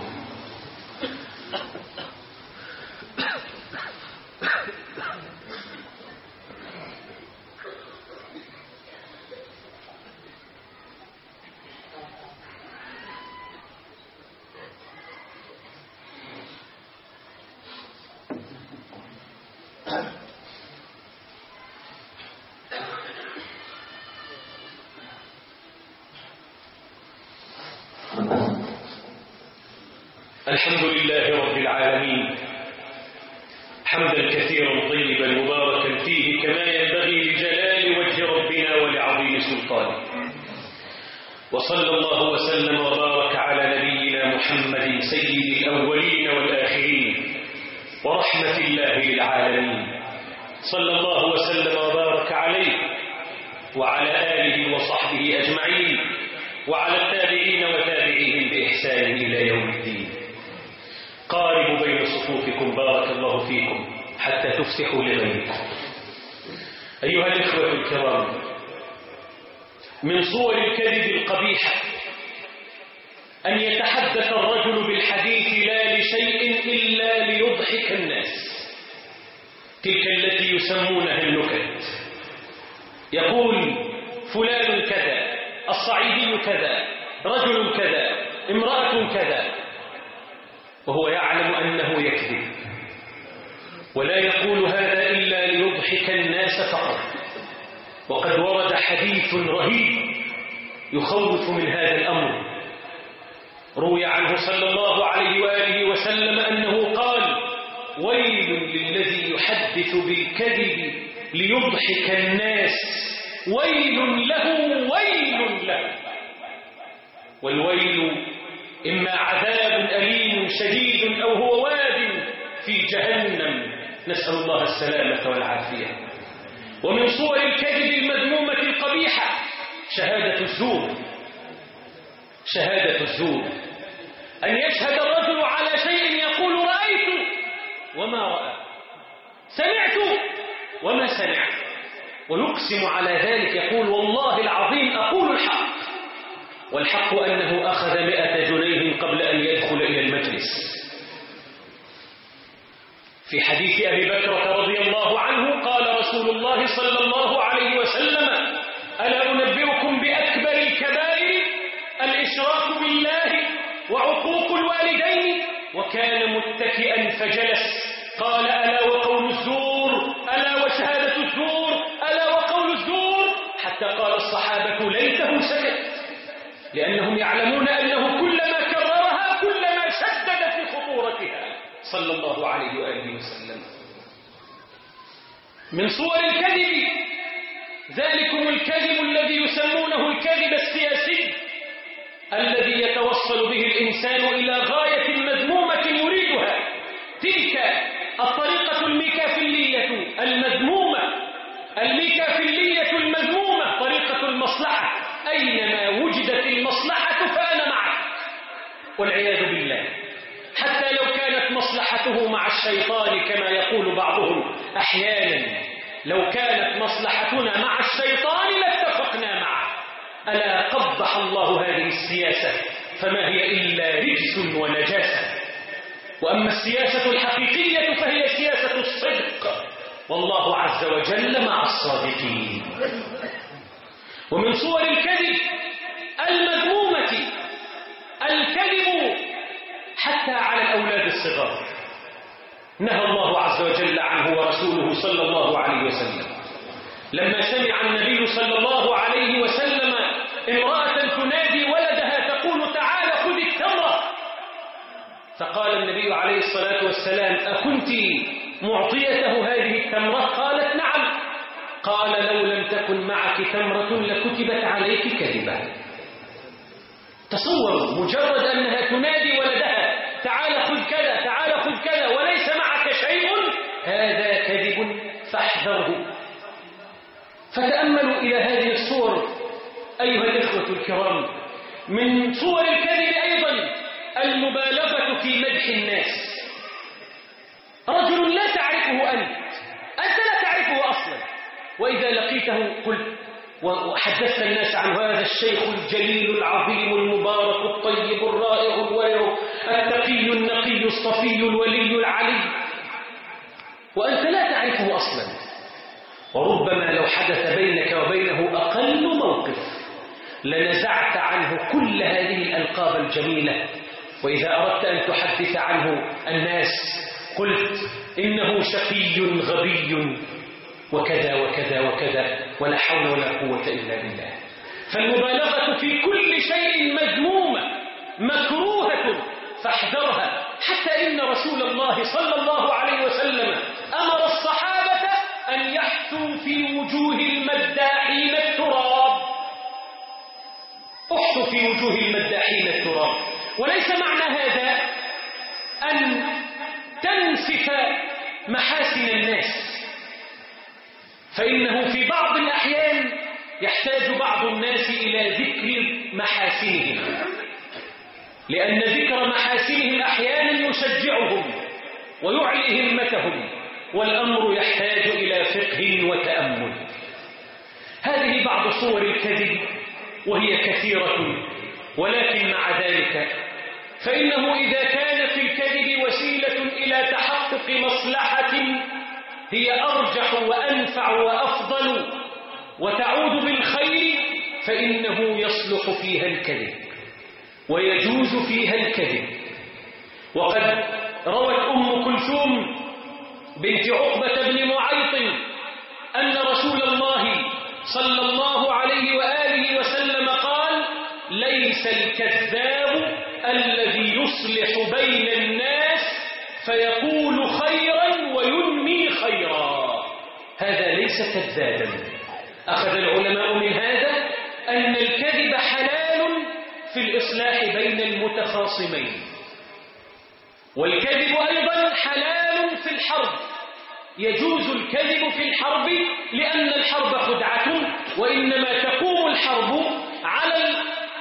الحمد لله رب العالمين حمدا كثيرا طيبا مباركا فيه كما ينبغي لجلال وجه ربنا ولعظيم سلطانه. وصلى الله وسلم وبارك على نبينا محمد سيد الأولين والآخرين ورحمة الله للعالمين. صلى الله وسلم وبارك عليه وعلى آله وصحبه أجمعين وعلى التابعين وتابعيهم بإحسان إلى يوم الدين. قاربوا بين صفوفكم بارك الله فيكم حتى تفسحوا لغيركم. أيها الإخوة الكرام، من صور الكذب القبيحة أن يتحدث الرجل بالحديث لا لشيء إلا ليضحك الناس، تلك التي يسمونها النكت. يقول فلان كذا، الصعيدي كذا، رجل كذا، امرأة كذا، وهو يعلم أنه يكذب، ولا يقول هذا إلا ليضحك الناس فقط. وقد ورد حديث رهيب يخوف من هذا الأمر. روي عنه صلى الله عليه وآله وسلم أنه قال: ويل للذي يحدث بالكذب ليضحك الناس ويل له ويل له. والويل إما عذاب أليم شديد أو هو واد في جهنم، نسأل الله السلامة والعافية. ومن صور الكذب المذمومة القبيحة شهادة الزور. شهادة الزور أن يشهد الرجل على شيء يقول رأيت وما رأى، سمعت وما سمع، ويقسم على ذلك يقول والله العظيم أقول الحق، والحق أنه أخذ مئة جنيه قبل أن يدخل إلى المجلس. في حديث أبي بكر رضي الله عنه قال رسول الله صلى الله عليه وسلم ألا أنبئكم بأكبر الكبائر الإشراك بالله وعقوق الوالدين، وكان متكئا فجلس قال ألا وقول الزور ألا وشهادة الزور ألا وقول الزور، حتى قال الصحابة ليته سكت، لأنهم يعلمون أنه كلما كررها كلما شدد في خطورتها صلى الله عليه وآله وسلم. من صور الكذب ذلكم الكذب الذي يسمونه الكذب السياسي، الذي يتوصل به الإنسان إلى غاية مذمومة يريدها، تلك الطريقة الميكافيلية المذمومة، الميكافيلية المذمومة، طريقة المصلحة، أينما وجدت المصلحة فأنا معك، والعياذ بالله، حتى لو كانت مصلحته مع الشيطان كما يقول بعضهم أحيانا، لو كانت مصلحتنا مع الشيطان لاتفقنا معه. ألا قبح الله هذه السياسة، فما هي إلا رجس ونجاسة. وأما السياسة الحقيقية فهي سياسة الصدق، والله عز وجل مع الصادقين. ومن صور الكذب المذمومة الكذب حتى على الأولاد الصغار، نهى الله عز وجل عنه ورسوله صلى الله عليه وسلم. لما سمع النبي صلى الله عليه وسلم امرأة تنادي ولدها تقول تعال خذ التمرة، فقال النبي عليه الصلاة والسلام أكنت معطيته هذه التمرة؟ قالت نعم. قال لو لم تكن معك تمرة لكتبت عليك كذبة. تصور مجرد أنها تنادي ولدها تعال خذ كذا تعال خذ كذا وليس معك شيء، هذا كذب فاحذره. فتأملوا إلى هذه الصور أيها الإخوة الكرام. من صور الكذب أيضا المبالغة في مدح الناس. رجل لا تعرفه أنت أنت لا تعرفه أصلا، وإذا لقيته قلت وحدثت الناس عن هذا الشيخ الجليل العظيم المبارك الطيب الرائع الورع التقي النقي الصفي الولي العلي، وأنت لا تعرفه أصلا. وربما لو حدث بينك وبينه أقل موقف لنزعت عنه كل هذه الألقاب الجميلة. وإذا أردت أن تحدث عنه الناس قلت إنه شقي غبي وكذا وكذا وكذا، ولا حول ولا قوة إلا بالله. فالمبالغة في كل شيء مذمومة مكروهة فاحذرها. حتى إن رسول الله صلى الله عليه وسلم أمر الصحابة أن يحثوا في وجوه المداحين التراب. احثوا في وجوه المداحين التراب، وليس معنى هذا أن تنسف محاسن الناس، فإنه في بعض الأحيان يحتاج بعض الناس إلى ذكر محاسنهم، لأن ذكر محاسنهم أحيانا يشجعهم ويعلي همتهم، والأمر يحتاج إلى فقه وتأمل. هذه بعض صور الكذب وهي كثيرة، ولكن مع ذلك فإنه إذا كان في الكذب وسيلة إلى تحقق مصلحة هي أرجح وأنفع وأفضل وتعود بالخير فإنه يصلح فيها الكذب ويجوز فيها الكذب. وقد روت أم كلثوم بنت عقبة بن معيط أن رسول الله صلى الله عليه وآله وسلم قال ليس الكذاب الذي يصلح بين الناس فيقول خيرا وينمي خيرا، هذا ليس كذابا. أخذ العلماء من هذا أن الكذب حلال في الإصلاح بين المتخاصمين، والكذب أيضا حلال في الحرب. يجوز الكذب في الحرب لأن الحرب خدعة، وإنما تقوم الحرب على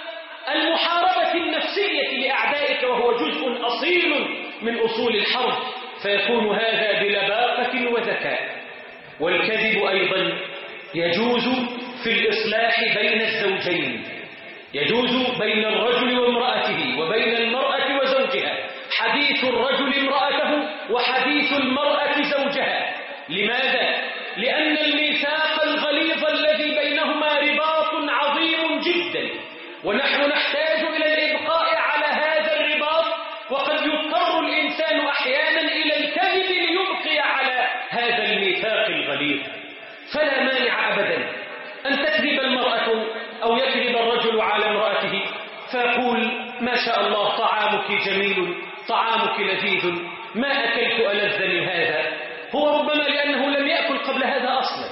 المحاربة النفسية لأعدائك، وهو جزء أصيل من أصول الحرب، فيكون هذا بلباقة وذكاء. والكذب أيضا يجوز في الإصلاح بين الزوجين، يجوز بين الرجل وامرأته وبين المرأة وزوجها، حديث الرجل امرأته وحديث المرأة زوجها. لماذا؟ لأن الميثاق الغليظ الذي بينهما رباط عظيم جدا، ونحن نحتاج إلى الإبقاء على هذا الرباط، وقد يضطر الإنسان أحيانا إلى الكذب ليبقي على هذا الميثاق الغليظ. فلا مانع أبدا أن تكذب المرأة أو يكذب الرجل على امرأته فيقول ما شاء الله طعامك جميل، طعامك لذيذ، ما أكلت ألذ من هذا. هو ربما لأنه لم يأكل قبل هذا أصلا،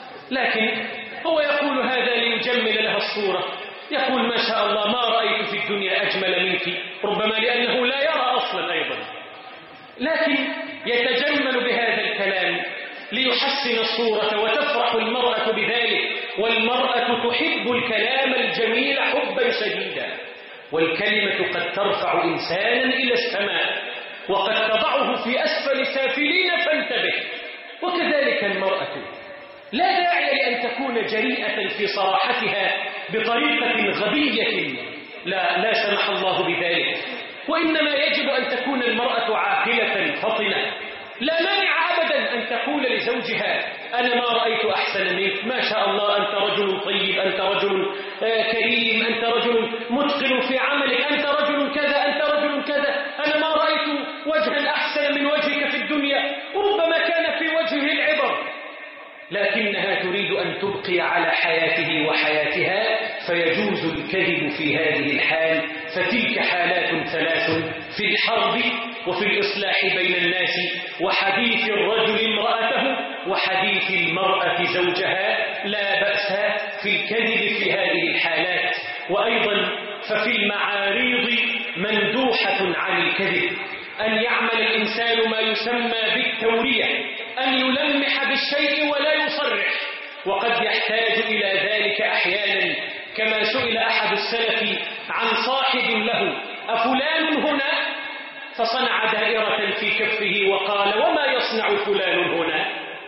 لكن هو يقول هذا ليجمل لها الصورة، يقول ما شاء الله ما رأيت في الدنيا أجمل منك، ربما لأنه لا يرى أصلا أيضا، لكن يتجمل بهذا الكلام ليحسن الصورة وتفرح المرأة بذلك. والمرأة تحب الكلام الجميل حبا شديدا، والكلمة قد ترفع إنسانا إلى السماء وقد تضعه في أسفل سافلين، فانتبه. وكذلك المرأة لا داعي لأن تكون جريئة في صراحتها بطريقة غبية، لا لا سمح الله بذلك، وإنما يجب أن تكون المرأة عاقلة فطنة. لا مانع أبدا أن تقول لزوجها أنا ما رأيت أحسن منك، ما شاء الله أنت رجل طيب، أنت رجل كريم، أنت رجل متقن في عملك، أنت رجل كذا، أنت رجل كذا، أنا ما رأيت وجها أحسن من وجهك في الدنيا، وربما كان في وجهه العبر، لكنها تريد أن تبقي على حياته وحياتها، فيجوز الكذب في هذه الحال. فتلك حالات ثلاث في الحرب وفي الإصلاح بين الناس، وحديث الرجل امرأته وحديث المرأة زوجها، لا بأس في الكذب في هذه الحالات. وأيضا ففي المعاريض مندوحة عن الكذب أن يعمل الإنسان ما يسمى بالتورية، أن يلمح بالشيء ولا يصرح، وقد يحتاج إلى ذلك أحيانا، كما سئل أحد السلف عن صاحب له أفلان هنا، فصنع دائرة في كفه وقال وما يصنع فلان هنا؟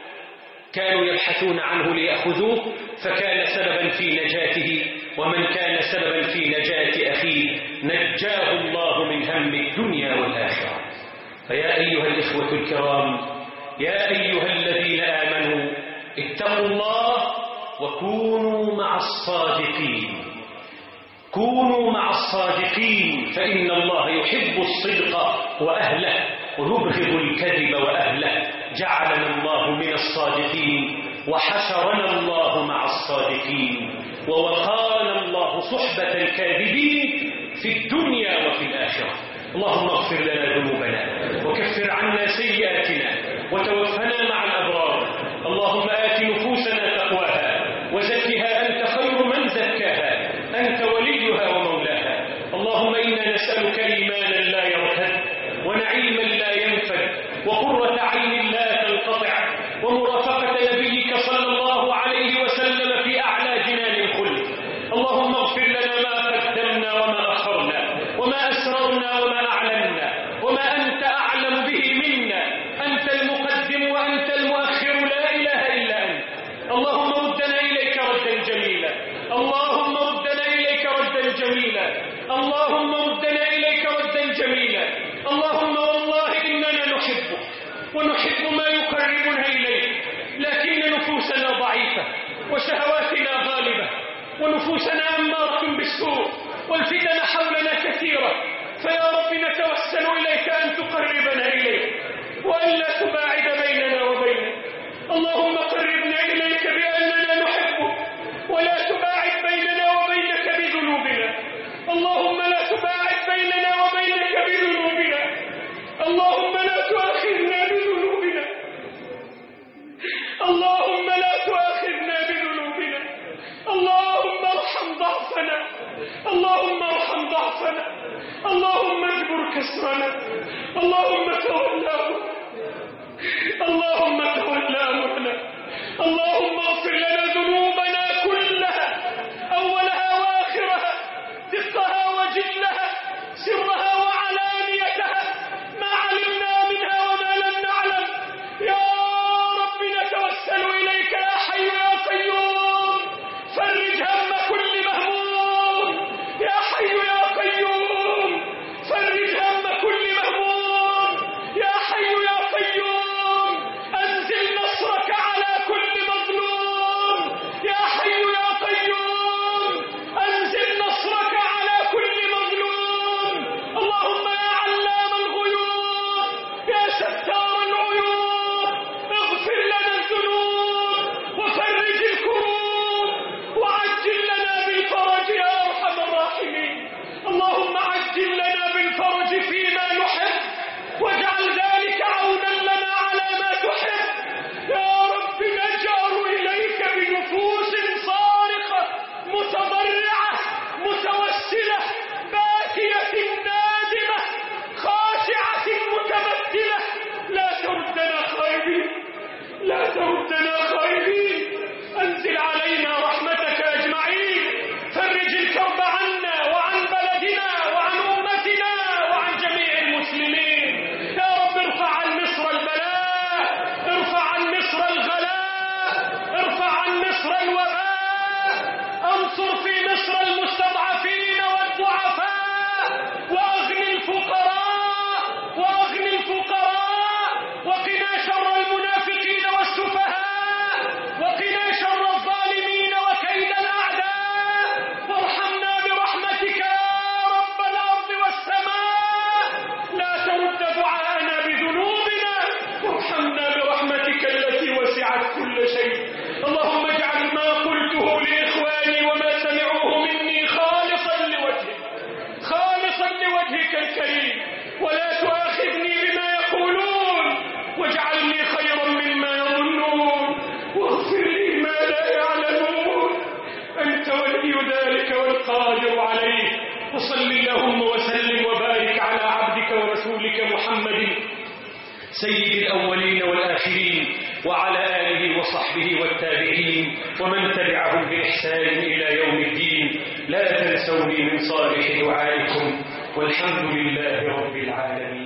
كانوا يبحثون عنه ليأخذوه، فكان سببا في نجاته، ومن كان سببا في نجاة أخيه نجاه الله من هم الدنيا والآخرة. فيا أيها الإخوة الكرام، يا أيها الذين آمنوا اتقوا الله وكونوا مع الصادقين، كونوا مع الصادقين، فإن الله يحب الصدق وأهله ويبغض الكذب وأهله. جعلنا الله من الصادقين، وحشرنا الله مع الصادقين، ووقانا الله صحبة الكاذبين في الدنيا وفي الآخرة. اللهم اغفر لنا ذنوبنا وكفر عنا سيئاتنا وتوفنا مع الأبرار. اللهم آت نفوسنا تقواها وزكها أنت خير من زكاها، أنت وليها ومولاها. اللهم إنا نسألك إيمانا لا يرتد، ونعيما لا ينفد، وقرة عين لا تنقطع، ومرافقة نبيك صلى الله عليه وسلم في أعلى جنان الخلد. اللهم اغفر لنا ما قدمنا وما أخرنا، وما أسررنا وما أعلنا، وما أنت أعلم به منا. أنت المقدم وأنت المؤخر، لا إله إلا أنت. اللهم ردنا إليك ردا جميلا، اللهم ردنا إليك ردا جميلا، اللهم ردنا إليك ردا جميلا. اللهم والله إننا نحبك ونحب ما يقربنا إليك، لكن نفوسنا ضعيفة وشهواتنا غالبة، ونفوسنا أمارة بالسوء، والفتن حولنا كثيرة. فيا رب نتوسل إليك أن تقربنا إليك وأن لا تباعد بيننا وبينك. اللهم قربنا إليك بأننا نحبك، ولا تباعد بيننا وبينك بذنوبنا. اللهم لا تباعد بيننا وبينك بذنوبنا. اللهم لا تؤاخذنا بذنوبنا، اللهم لا تؤاخذنا بذنوبنا. اللهم اجبر كسرنا، اللهم تول أمرنا، اللهم تول أمرنا، اللهم اغفر لنا ذنوبنا كلها، أولها وآخرها، دقها وجلها، سرها وعلانيتها، ما علمنا منها وما لم نعلم. يا رب نتوسل إليك يا حي يا قيوم، فرج هم كل مهموم، يا حي يا قيوم، فرج هم كل مهموم، يا حي يا قيوم، أنزل نصرك على كل مظلوم، يا حي يا قيوم، أنزل نصرك على كل مظلوم. اللهم يا علام الغيوب، يا ستار العيوب، اغفر لنا الذنوب وفرج الكروب وعجل لنا بالفرج يا أرحم الراحمين. اللهم عجل لنا بالفرج فيما نحب، واجعل ذلك عونا لنا على ما تحب. يا رب نجأر إليك بنفوس صارخة متضرعة متوسلة باكية نادمة خاشعة متبتلة. لا تردنا خائبين، لا تردنا خائبين، أنزل علينا رحمتك أجمعين، فرج الكرب عنا وعن بلدنا وعن أمتنا وعن جميع المسلمين. يا رب ارفع عن مصر البلاء، ارفع عن مصر الغلاء، ارفع عن مصر الوباء، انصر في مصر المستضعفين والضعفاء، وأغني الفقراء، وأغني الفقراء، وقنا شر المنافقين والسفهاء، وقنا شر الظالمين وكيد الأعداء، وارحمنا برحمتك يا رب الأرض والسماء. لا ترد دعاءنا بذنوبنا، وارحمنا برحمتك التي وسعت كل شيء. اللهم اجعل ما قلته لإخواني وما سمعوه مني خالصا لوجهك، خالصا لوجهك الكريم، ولا تؤاخذني بما يقولون، واجعلني خيرا مما يظنون، واغفر لي ما لا يعلمون. أنت ولي ذلك والقادر عليه. وصل اللهم وسلم وبارك على عبدك ورسولك محمد سيد الأولين والآخرين، وعلى آله وصحبه والتابعين ومن تبعهم بإحسان إلى يوم الدين. لا تنسوني من صالح دعائكم، والحمد لله رب العالمين.